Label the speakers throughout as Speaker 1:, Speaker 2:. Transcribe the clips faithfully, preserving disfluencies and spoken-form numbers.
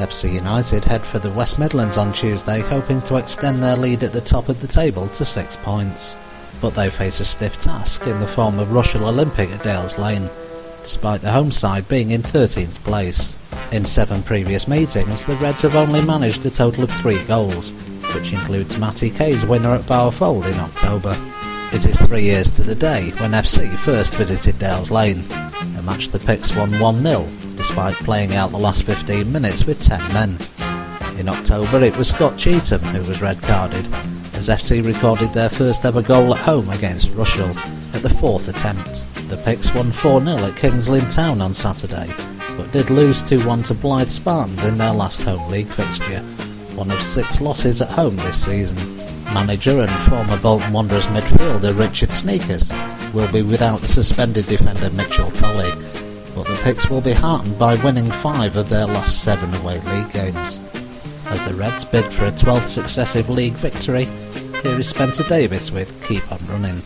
Speaker 1: F C United head for the West Midlands on Tuesday, hoping to extend their lead at the top of the table to six points. But they face a stiff task in the form of Rushall Olympic at Dales Lane, despite the home side being in thirteenth place. In seven previous meetings, the Reds have only managed a total of three goals, which includes Matty Kay's winner at Bowerfold in October. It is three years to the day when F C first visited Dales Lane, a match the Picts won one nil, despite playing out the last fifteen minutes with ten men. In October it was Scott Cheetham who was red-carded, as F C recorded their first ever goal at home against Rushall at the fourth attempt. The Picts won four nil at Kings Lynn Town on Saturday, but did lose two one to Blythe Spartans in their last home league fixture, one of six losses at home this season. Manager and former Bolton Wanderers midfielder Richard Sneakers will be without the suspended defender Mitchell Tolley, but the Picts will be heartened by winning five of their last seven away league games. As the Reds bid for a twelfth successive league victory, here is Spencer Davis with Keep On Running.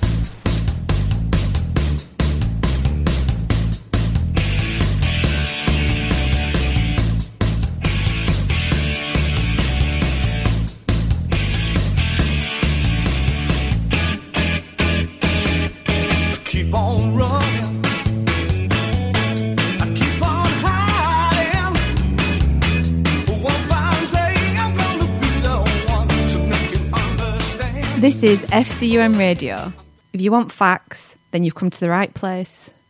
Speaker 2: This is F C U M Radio. If you want facts, then you've come to the right place.